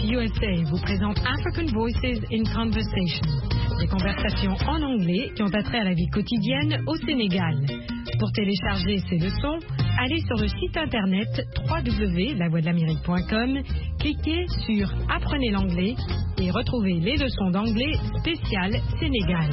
USA vous présente African Voices in Conversation, des conversations en anglais qui ont attrait à la vie quotidienne au Sénégal. Pour télécharger ces leçons, allez sur le site internet www.lavoixdelamérique.com, cliquez sur Apprenez l'anglais et retrouvez les leçons d'anglais spéciales Sénégal.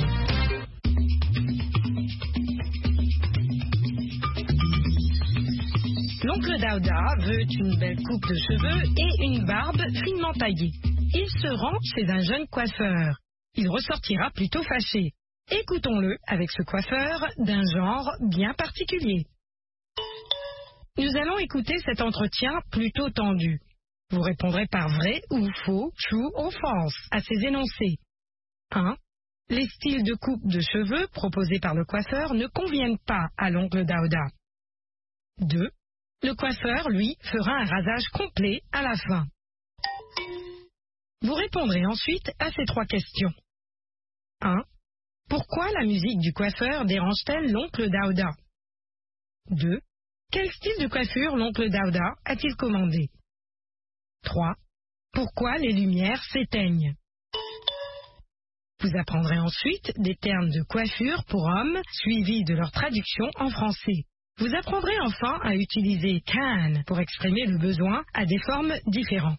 L'oncle Daouda veut une belle coupe de cheveux et une barbe finement taillée. Il se rend chez un jeune coiffeur. Il ressortira plutôt fâché. Écoutons-le avec ce coiffeur d'un genre bien particulier. Nous allons écouter cet entretien plutôt tendu. Vous répondrez par vrai ou faux, true or false, à ces énoncés. 1. Les styles de coupe de cheveux proposés par le coiffeur ne conviennent pas à l'oncle Daouda. 2. Le coiffeur, lui, fera un rasage complet à la fin. Vous répondrez ensuite à ces 3 questions. 1. Pourquoi la musique du coiffeur dérange-t-elle l'oncle Daouda? 2. Quel style de coiffure l'oncle Daouda a-t-il commandé? 3. Pourquoi les lumières s'éteignent? Vous apprendrez ensuite des termes de coiffure pour hommes, suivis de leur traduction en français. Vous apprendrez enfin à utiliser can pour exprimer le besoin à des formes différentes.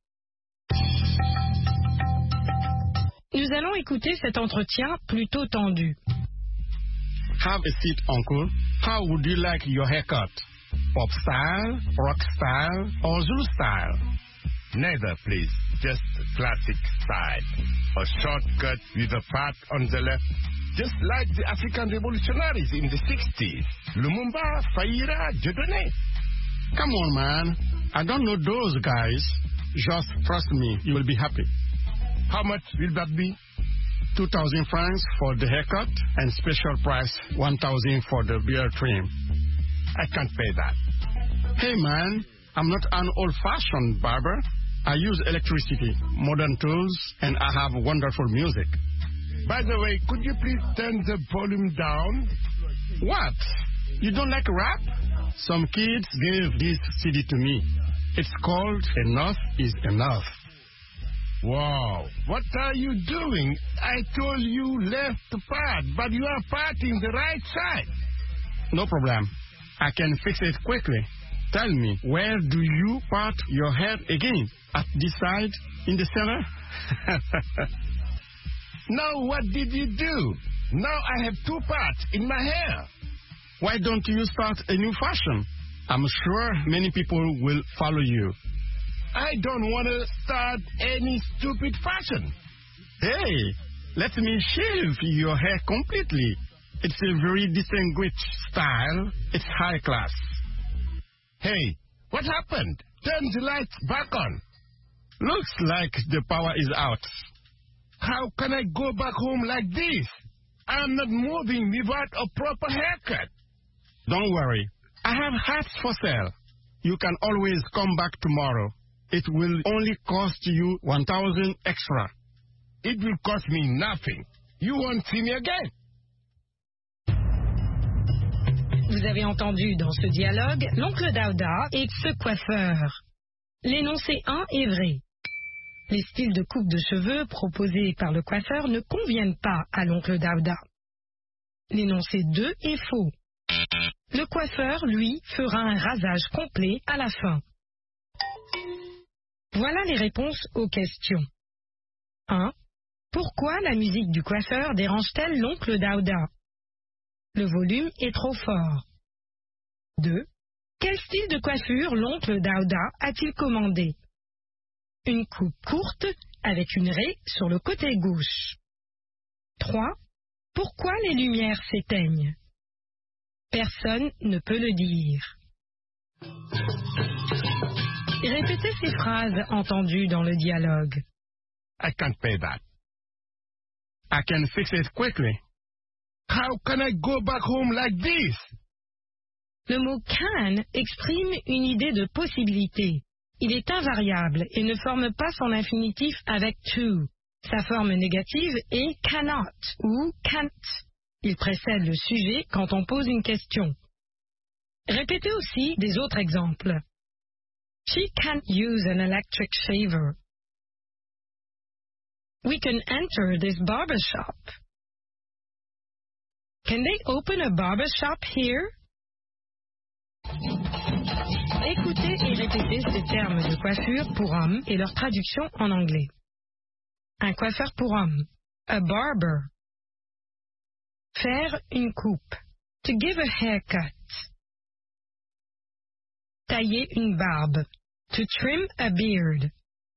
Nous allons écouter cet entretien plutôt tendu. Have a seat, uncle. How would you like your haircut? Pop style, rock style, or Zulu style? Neither, please. Just classic style. A short cut with a part on the left. Just like the African revolutionaries in the 60s. Lumumba, Faira, Dieudonné. Come on, man. I don't know those guys. Just trust me, you will be happy. How much will that be? 2,000 francs for the haircut and special price 1,000 for the beard trim. I can't pay that. Hey, man, I'm not an old-fashioned barber. I use electricity, modern tools, and I have wonderful music. By the way, could you please turn the volume down? What? You don't like rap? Some kids gave this CD to me. It's called Enough is Enough. Wow, what are you doing? I told you left part, but you are parting the right side. No problem. I can fix it quickly. Tell me, where do you part your hair again? At this side? In the center? Now what did you do? Now I have 2 parts in my hair. Why don't you start a new fashion? I'm sure many people will follow you. I don't want to start any stupid fashion. Hey, let me shave your hair completely. It's a very distinguished style. It's high class. Hey, what happened? Turn the lights back on. Looks like the power is out. How can I go back home like this? I'm not moving without a proper haircut. Don't worry. I have hats for sale. You can always come back tomorrow. It will only cost you 1,000 extra. It will cost me nothing. You won't see me again. Vous avez entendu dans ce dialogue l'oncle Daouda et ce coiffeur. L'énoncé 1 est vrai. Les styles de coupe de cheveux proposés par le coiffeur ne conviennent pas à l'oncle Daouda. L'énoncé 2 est faux. Le coiffeur, lui, fera un rasage complet à la fin. Voilà les réponses aux questions. 1. Pourquoi la musique du coiffeur dérange-t-elle l'oncle Daouda? Le volume est trop fort. 2. Quel style de coiffure l'oncle Daouda a-t-il commandé? Une coupe courte avec une raie sur le côté gauche. 3. Pourquoi les lumières s'éteignent? Personne ne peut le dire. Répétez ces phrases entendues dans le dialogue. I can't pay that. I can fix it quickly. How can I go back home like this? Le mot can exprime une idée de possibilité. Il est invariable et ne forme pas son infinitif avec to. Sa forme négative est cannot ou can't. Il précède le sujet quand on pose une question. Répétez aussi des autres exemples. She can't use an electric shaver. We can enter this barber shop. Can they open a barber shop here? Écoutez et répétez ces termes de coiffure pour hommes et leur traduction en anglais. Un coiffeur pour homme. A barber. Faire une coupe. To give a haircut. Tailler une barbe. To trim a beard.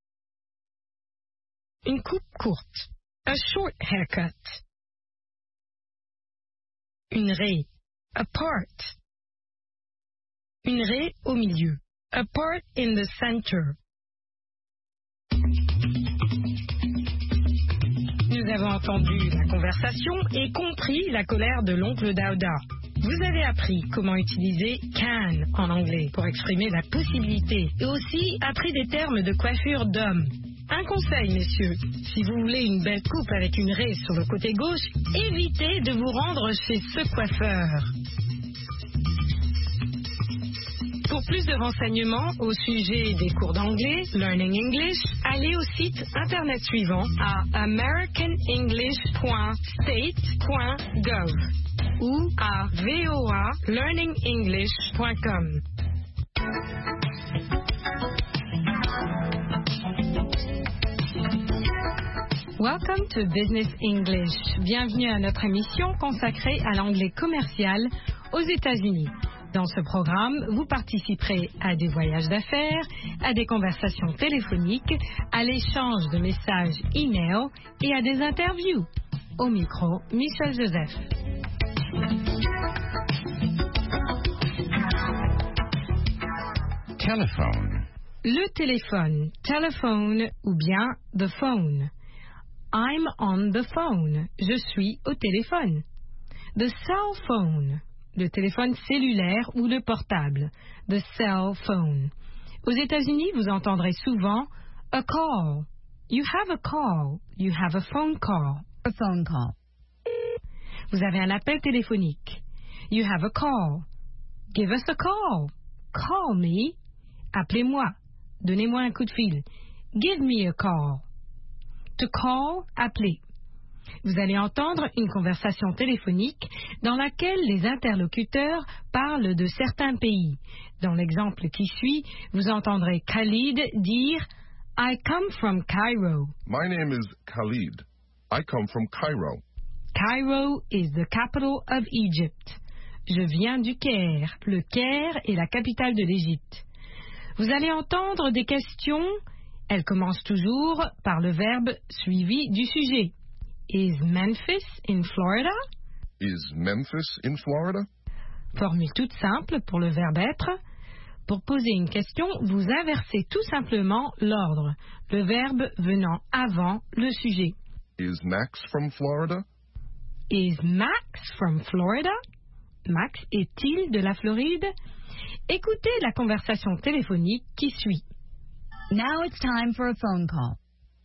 Une coupe courte. A short haircut. Une raie. A part. Une raie au milieu. A part in the center. Nous avons entendu la conversation et compris la colère de l'oncle Dauda. Vous avez appris comment utiliser can en anglais pour exprimer la possibilité et aussi appris des termes de coiffure d'homme. Un conseil, messieurs, si vous voulez une belle coupe avec une raie sur le côté gauche, évitez de vous rendre chez ce coiffeur. Pour plus de renseignements au sujet des cours d'anglais, Learning English, allez au site internet suivant à americanenglish.state.gov ou à voalearningenglish.com. Welcome to Business English. Bienvenue à notre émission consacrée à l'anglais commercial aux États-Unis. Dans ce programme, vous participerez à des voyages d'affaires, à des conversations téléphoniques, à l'échange de messages e-mail et à des interviews. Au micro, Michel Joseph. Telephone. Le téléphone, telephone ou bien the phone. I'm on the phone. Je suis au téléphone. The cell phone. Le téléphone cellulaire ou le portable. The cell phone. Aux États-Unis, vous entendrez souvent a call. You have a call. You have a phone call. A phone call. Vous avez un appel téléphonique. You have a call. Give us a call. Call me. Appelez-moi. Donnez-moi un coup de fil. Give me a call. To call, appeler. Vous allez entendre une conversation téléphonique dans laquelle les interlocuteurs parlent de certains pays. Dans l'exemple qui suit, vous entendrez Khalid dire « I come from Cairo ». My name is Khalid. I come from Cairo. Cairo is the capital of Egypt. Je viens du Caire. Le Caire est la capitale de l'Égypte. Vous allez entendre des questions. Elles commencent toujours par le verbe suivi du sujet. Is Memphis in Florida? Is Memphis in Florida? Formule toute simple pour le verbe être. Pour poser une question, vous inversez tout simplement l'ordre, le verbe venant avant le sujet. Is Max from Florida? Is Max from Florida? Max est-il de la Floride? Écoutez la conversation téléphonique qui suit. Now it's time for a phone call.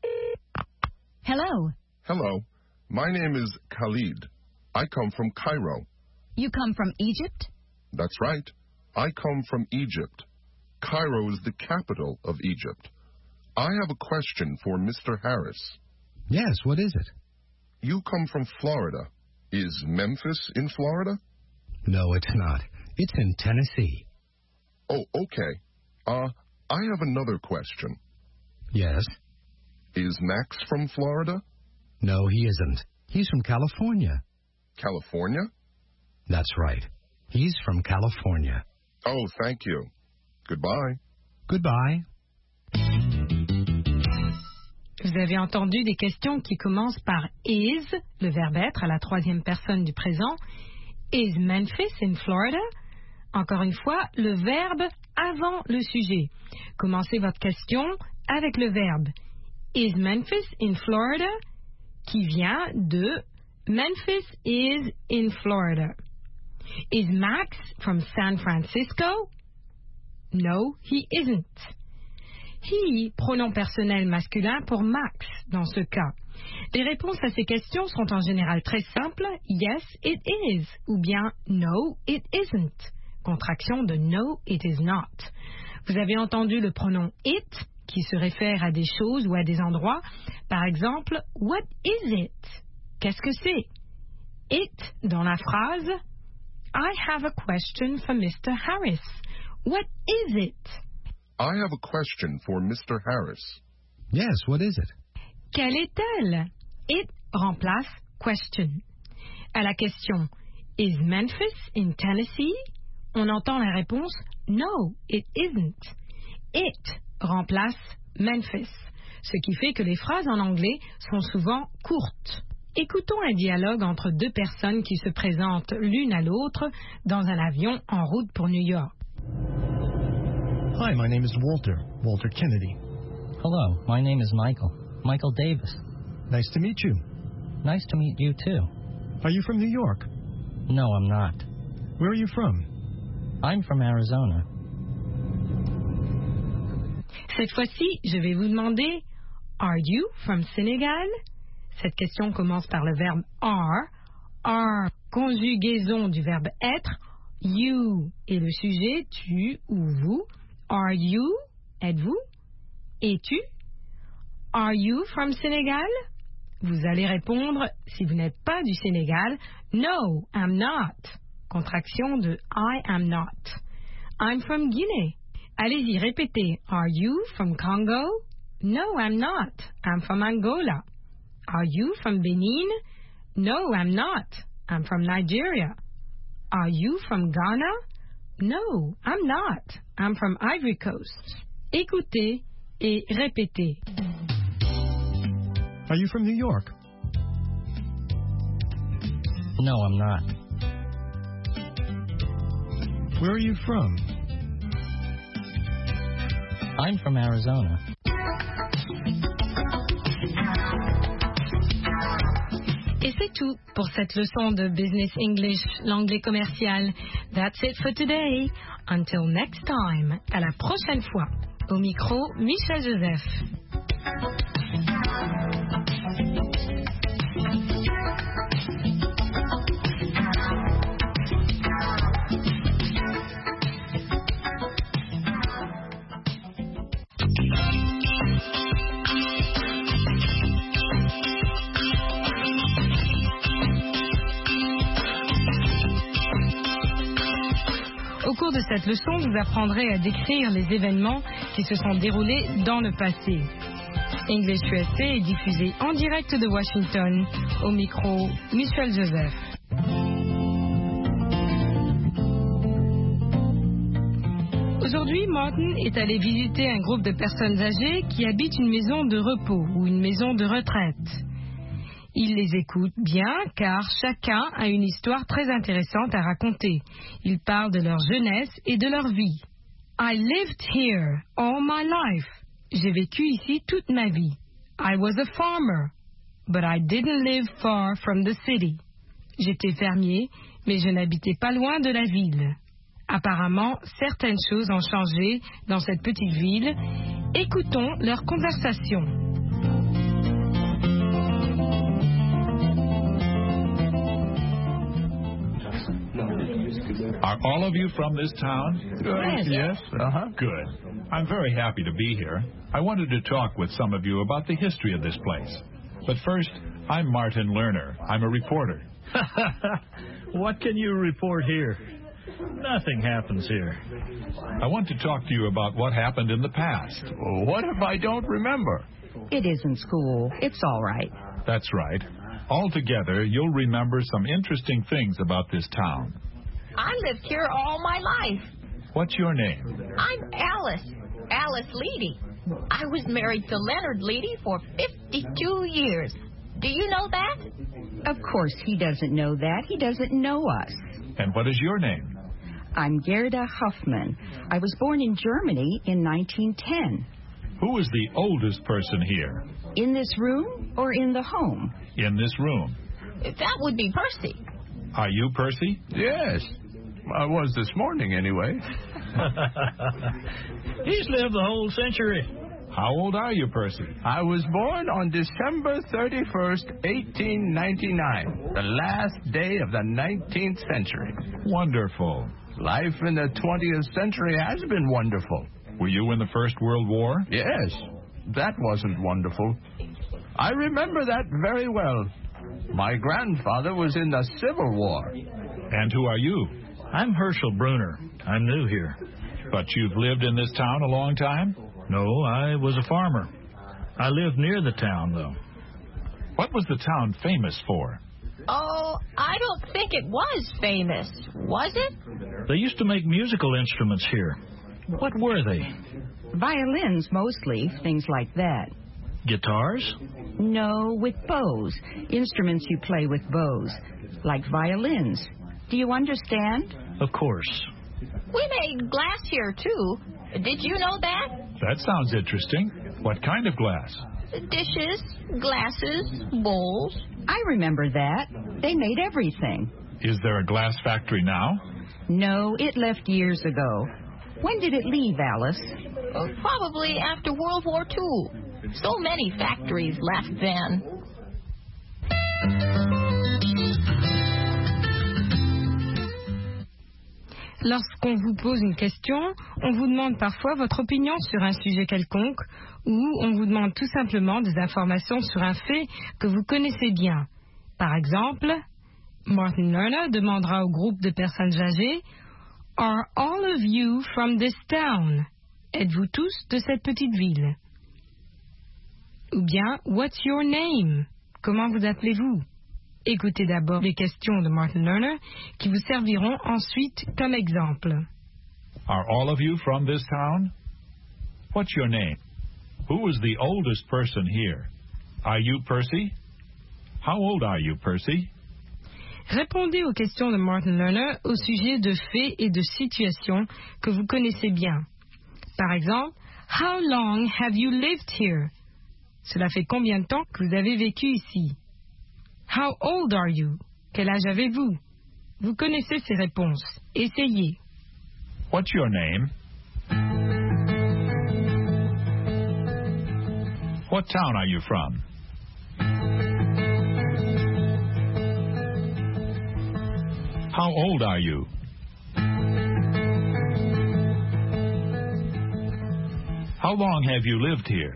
Hello. Hello. My name is Khalid. I come from Cairo. You come from Egypt? That's right. I come from Egypt. Cairo is the capital of Egypt. I have a question for Mr. Harris. Yes, what is it? You come from Florida. Is Memphis in Florida? No, it's not. It's in Tennessee. Oh, okay. I have another question. Yes? Is Max from Florida? No, he isn't. He's from California. California? That's right. He's from California. Oh, thank you. Goodbye. Goodbye. Vous avez entendu des questions qui commencent par is, le verbe être à la troisième personne du présent. Is Memphis in Florida? Encore une fois, le verbe avant le sujet. Commencez votre question avec le verbe Is Memphis in Florida? Qui vient de Memphis is in Florida. Is Max from San Francisco? No, he isn't. He, pronom personnel masculin pour Max dans ce cas. Les réponses à ces questions sont en général très simples. Yes, it is. Ou bien no, it isn't. Contraction de no, it is not. Vous avez entendu le pronom it qui se réfèrent à des choses ou à des endroits. Par exemple, what is it? Qu'est-ce que c'est? It dans la phrase I have a question for Mr. Harris. What is it? I have a question for Mr. Harris. Yes, what is it? Quelle est-elle? It remplace question. À la question Is Memphis in Tennessee? On entend la réponse No, it isn't. It remplace Memphis, ce qui fait que les phrases en anglais sont souvent courtes. Écoutons un dialogue entre deux personnes qui se présentent l'une à l'autre dans un avion en route pour New York. Hi, my name is Walter Kennedy. Hello, my name is Michael Davis. Nice to meet you. Nice to meet you too. Are you from New York? No, I'm not. Where are you from? I'm from Arizona. Cette fois-ci, je vais vous demander Are you from Senegal? Cette question commence par le verbe are, conjugaison du verbe être, you et le sujet tu ou vous. Are you? Êtes-vous? Es-tu? Are you from Senegal? Vous allez répondre, si vous n'êtes pas du Sénégal, No, I'm not. Contraction de I am not. I'm from Guinée. Allez-y, répétez. Are you from Congo? No, I'm not. I'm from Angola. Are you from Benin? No, I'm not. I'm from Nigeria. Are you from Ghana? No, I'm not. I'm from Ivory Coast. Écoutez et répétez. Are you from New York? No, I'm not. Where are you from? I'm from Arizona. Et c'est tout pour cette leçon de Business English, l'anglais commercial. That's it for today. Until next time. À la prochaine fois. Au micro, Michel Joseph. Au cours de cette leçon, vous apprendrez à décrire les événements qui se sont déroulés dans le passé. English USA est diffusé en direct de Washington. Au micro, Michel Joseph. Aujourd'hui, Martin est allé visiter un groupe de personnes âgées qui habitent une maison de repos ou une maison de retraite. Il les écoute bien car chacun a une histoire très intéressante à raconter. Ils parlent de leur jeunesse et de leur vie. I lived here all my life. J'ai vécu ici toute ma vie. I was a farmer, but I didn't live far from the city. J'étais fermier, mais je n'habitais pas loin de la ville. Apparemment, certaines choses ont changé dans cette petite ville. Écoutons leur conversation. Are all of you from this town? Yes. Good. I'm very happy to be here. I wanted to talk with some of you about the history of this place. But first, I'm Martin Lerner. I'm a reporter. What can you report here? Nothing happens here. I want to talk to you about what happened in the past. What if I don't remember? It isn't school. It's all right. That's right. Altogether, you'll remember some interesting things about this town. I lived here all my life. What's your name? I'm Alice Leedy. I was married to Leonard Leedy for 52 years. Do you know that? Of course he doesn't know that. He doesn't know us. And what is your name? I'm Gerda Huffman. I was born in Germany in 1910. Who is the oldest person here? In this room or in the home? In this room. That would be Percy. Are you Percy? Yes. I was this morning, anyway. He's lived the whole century. How old are you, Percy? I was born on December 31st, 1899, the last day of the 19th century. Wonderful. Life in the 20th century has been wonderful. Were you in the First World War? Yes. That wasn't wonderful. I remember that very well. My grandfather was in the Civil War. And who are you? I'm Herschel Bruner. I'm new here. But you've lived in this town a long time? No, I was a farmer. I lived near the town, though. What was the town famous for? Oh, I don't think it was famous, was it? They used to make musical instruments here. What were they? Violins, mostly, things like that. Guitars? No, with bows. Instruments you play with bows, like violins. Do you understand? Of course. We made glass here, too. Did you know that? That sounds interesting. What kind of glass? Dishes, glasses, bowls. I remember that. They made everything. Is there a glass factory now? No, it left years ago. When did it leave, Alice? Probably after World War II. So many factories left then. Lorsqu'on vous pose une question, on vous demande parfois votre opinion sur un sujet quelconque ou on vous demande tout simplement des informations sur un fait que vous connaissez bien. Par exemple, Martin Lerner demandera au groupe de personnes âgées « Are all of you from this town? Êtes-vous tous de cette petite ville? » Ou bien « What's your name? Comment vous appelez-vous? » Écoutez d'abord les questions de Martin Lerner qui vous serviront ensuite comme exemple. Are all of you from this town? What's your name? Who is the oldest person here? Are you Percy? How old are you, Percy? Répondez aux questions de Martin Lerner au sujet de faits et de situations que vous connaissez bien. Par exemple, How long have you lived here? Cela fait combien de temps que vous avez vécu ici? How old are you? Quel âge avez-vous? Vous connaissez ces réponses. Essayez. What's your name? What town are you from? How old are you? How long have you lived here?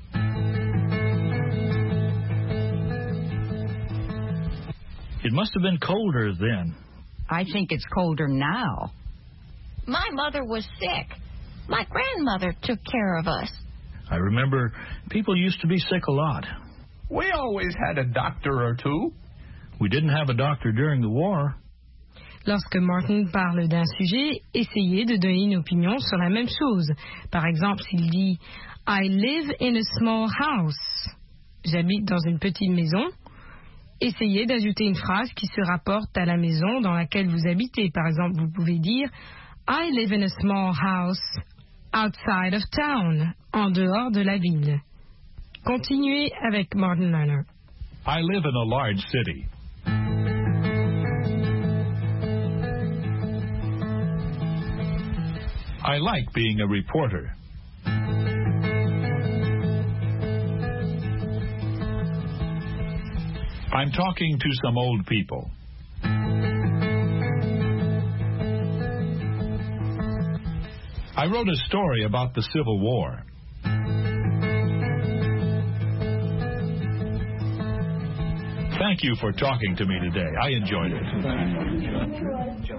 It must have been colder then. I think it's colder now. My mother was sick. My grandmother took care of us. I remember people used to be sick a lot. We always had a doctor or two. We didn't have a doctor during the war. Lorsque Martin parle d'un sujet, essayez de donner une opinion sur la même chose. Par exemple, s'il dit « I live in a small house ». J'habite dans une petite maison. Essayez d'ajouter une phrase qui se rapporte à la maison dans laquelle vous habitez. Par exemple, vous pouvez dire « I live in a small house outside of town », en dehors de la ville. Continuez avec Martin Lerner. I live in a large city. I like being a reporter. I'm talking to some old people. I wrote a story about the Civil War. Thank you for talking to me today. I enjoyed it.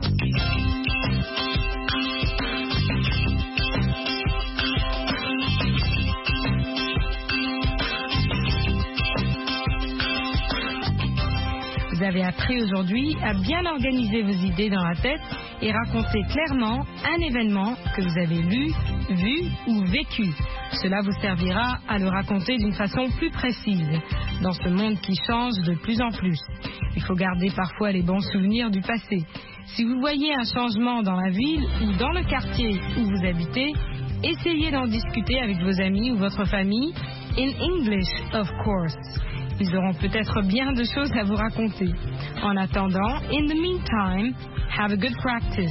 Vous avez appris aujourd'hui à bien organiser vos idées dans la tête et raconter clairement un événement que vous avez lu, vu ou vécu. Cela vous servira à le raconter d'une façon plus précise dans ce monde qui change de plus en plus. Il faut garder parfois les bons souvenirs du passé. Si vous voyez un changement dans la ville ou dans le quartier où vous habitez, essayez d'en discuter avec vos amis ou votre famille, in English, of course. Ils auront peut-être bien de choses à vous raconter. En attendant, in the meantime, have a good practice.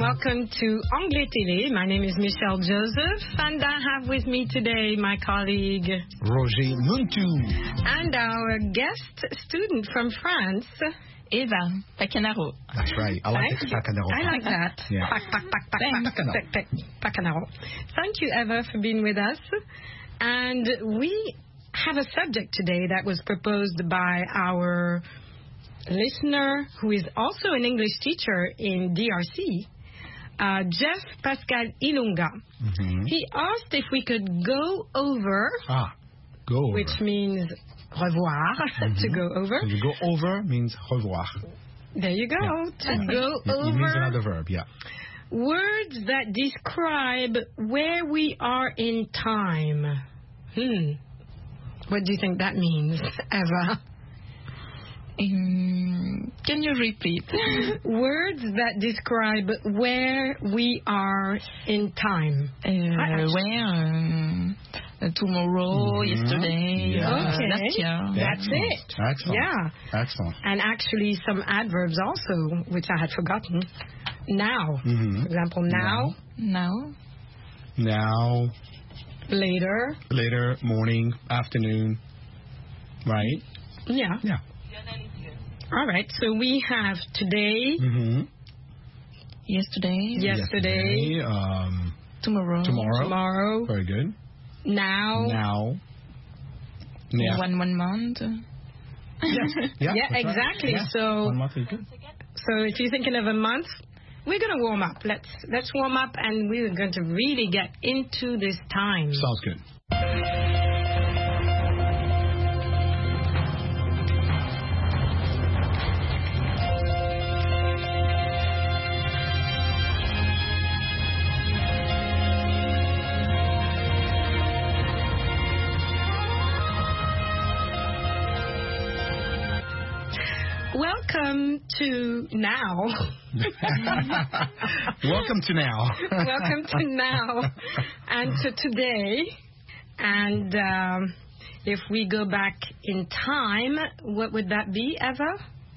welcome to Anglais Télé. My name is Michelle Joseph, and I have with me today my colleague Roger Muntu. And our guest student from France, Eva Pacanaro. That's right. I like Pacanaro. I like that. Yeah. Pacanaro. Thank you, Eva, for being with us. And we have a subject today that was proposed by our listener, who is also an English teacher in DRC, Jeff Pascal Ilunga. Mm-hmm. He asked if we could go over, which means revoir, to go over. So to go over means revoir. There you go. Yeah. To go It over. means another verb, yeah. Words that describe where we are in time. What do you think that means, Eva? Can you repeat? Words that describe where we are in time. Where? Tomorrow, yesterday, last year. That's it. Excellent. Yeah. Excellent. And actually some adverbs also, which I had forgotten. Now. Mm-hmm. For example, now. Now. Later. Later, morning, afternoon. Right? Yeah. Yeah. All right. So we have today. Mm-hmm. Yesterday. Tomorrow. Very good. Now. Yeah. One month. Yeah, exactly. Yeah. So 1 month is good. So if you're thinking of a month, we're going to warm up. Let's warm up, and we're going to really get into this time. Sounds good. Welcome to now. Welcome to now. Welcome to now and to today. And if we go back in time, what would that be, Eva?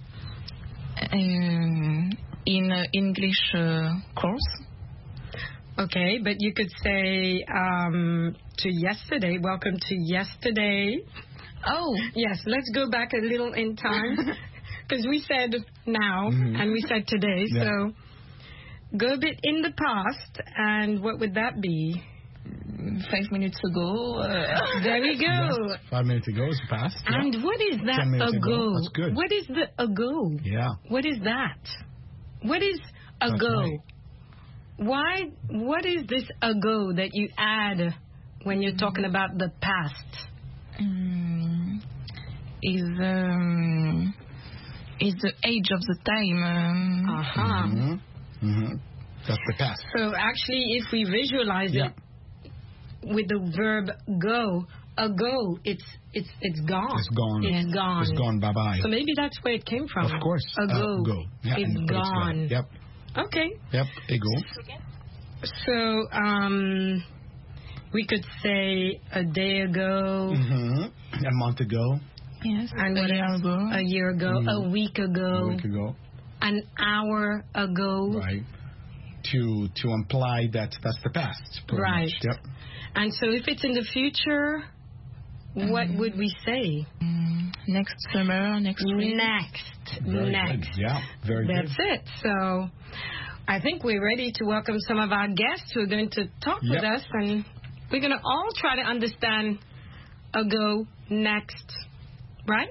In English course. Okay, but you could say to yesterday. Welcome to yesterday. Oh. Yes, let's go back a little in time. Because we said now, and we said today, so go a bit in the past, and what would that be? 5 minutes ago. There we go. Yeah, 5 minutes ago is past. And what is that 10 minutes ago? That's good. What is the ago? Yeah. What is that? What is ago? Right. What is this ago that you add when you're talking about the past? Is the age of the time. That's the past. So actually, if we visualize it with the verb go, ago, it's gone. It's gone. It's gone. It's gone. Bye bye. So maybe that's where it came from. Of course. Ago. Go. Yeah, it's gone. Yep. Okay. Yep. Ego. So we could say a day ago. A month ago. Yes. And what else? A year ago. A week ago. A week ago. An hour ago. Right. To imply that that's the past. Right. Much. Yep. And so if it's in the future, what would we say? Next summer, next week. Very Next. Good. Yeah. Very good. That's it. So I think we're ready to welcome some of our guests who are going to talk with us, and we're going to all try to understand ago, next. Right?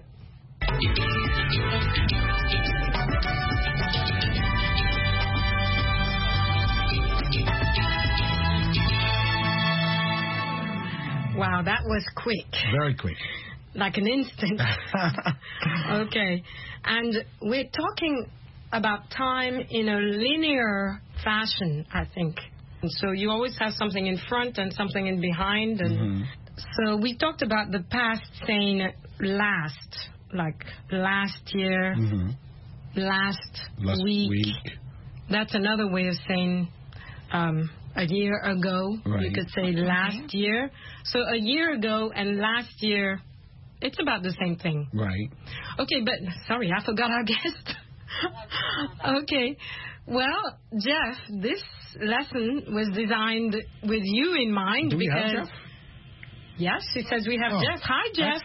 Wow, that was quick. Very quick. Like an instant. Okay. And we're talking about time in a linear fashion, I think. And so you always have something in front and something in behind. And so we talked about the past saying last, like last year, last week. That's another way of saying a year ago. Right. You could say last year. So a year ago and last year, it's about the same thing. Right. Okay, but sorry, I forgot our guest. Okay. Well, Jeff, this lesson was designed with you in mind. Do we have Jeff? Yes, it says we have Jeff. Hi, Jeff.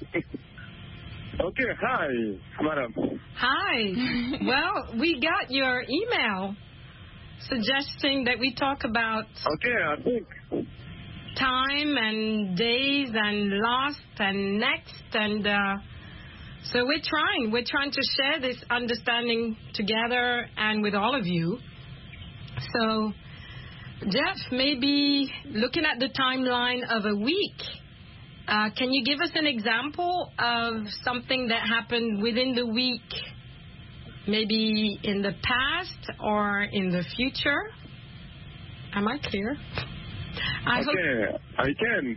Okay, hi, madam. Hi. Well, we got your email suggesting that we talk about I think time and days and lost and next, and so we're trying to share this understanding together and with all of you. So, Jeff, maybe looking at the timeline of a week, can you give us an example of something that happened within the week, maybe in the past or in the future? Am I clear? I can,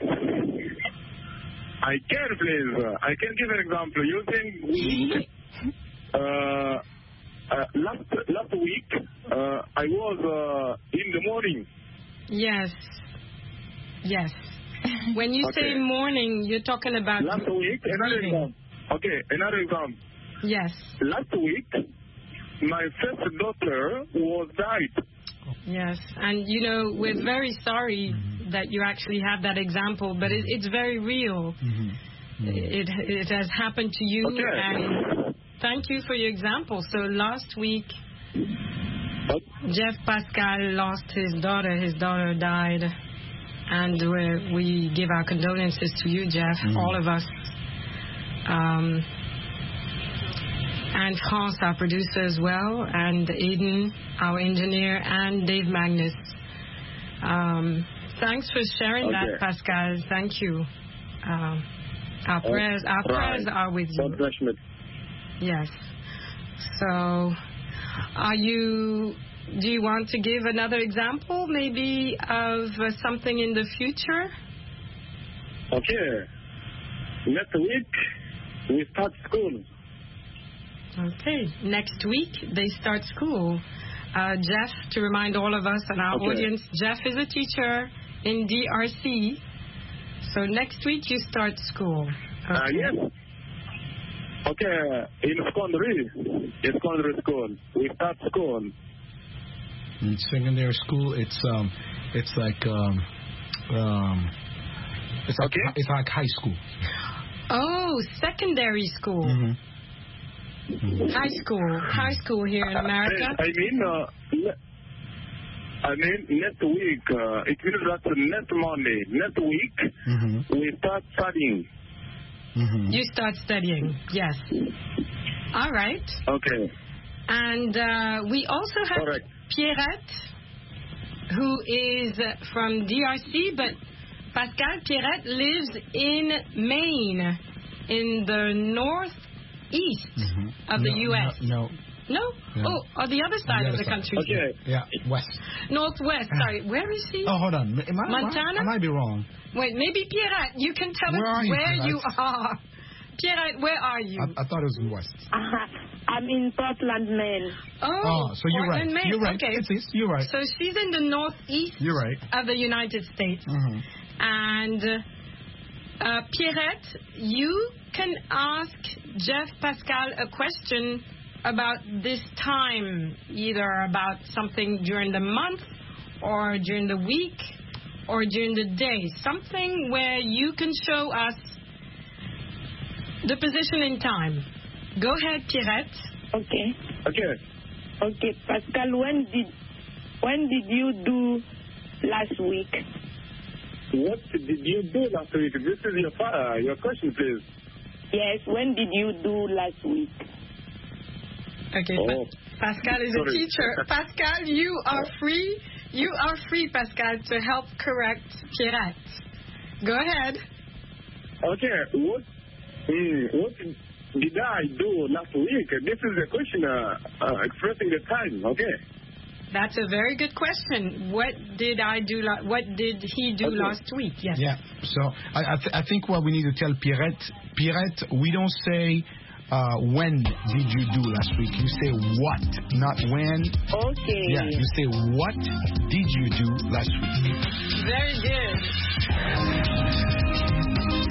please. I can give an example. You think last week I was in the morning. Yes. When you say morning, you're talking about last week. Another example. Another example. Yes. Last week, my first daughter was died. Yes, and we're very sorry that you actually have that example, but it's very real. It has happened to you, and thank you for your example. So last week, Jeff Pascal lost his daughter. His daughter died, and we give our condolences to you, Jeff, all of us. And France, our producer as well, and Aiden, our engineer, and Dave Magnus. Thanks for sharing that, Pascal. Thank you. Our prayers are with you. Yes. So, do you want to give another example, maybe, of something in the future? Okay. Next week, we start school. Okay. Next week, they start school. Jeff, to remind all of us and our audience, Jeff is a teacher in DRC. So next week, you start school. Yes. Okay. In secondary school. We start school. In secondary school, it's like high school. Oh, secondary school. High school here in America. I mean, next week, it means that next Monday, next week, we start studying. You start studying, yes. All right. Okay. And we also have Pierrette, who is from DRC, but Pascal, Pierrette lives in Maine, in the northeast of the U.S. No? On the other side of the country. Okay. Yeah, west. Northwest, sorry. Where is he? Oh, hold on. Montana? I might be wrong. Wait, maybe Pierrette, you can tell us where you are. Pierrette, where are you? I thought it was in west. I'm in Portland, Maine. Oh, so you're right. Maine. You're right. Okay. You're right. So she's in the northeast of the United States. And Pierrette, you can ask Jeff Pascal a question about this time, either about something during the month or during the week or during the day. Something where you can show us the position in time. Go ahead, Pierrette. Okay, Pascal, when did you do last week? What did you do last week? This is your question, please. Yes, when did you do last week? Okay, Pascal is a teacher. Pascal, you are free. You are free, Pascal, to help correct Pierrette. Go ahead. Okay, what did I do last week? This is a question expressing the time, okay? That's a very good question. What did I do? What did he do last week? Yes. Yeah. So I think what we need to tell Pierrette, we don't say when did you do last week. You say what, not when. Okay. Yeah. You say what did you do last week. Very good.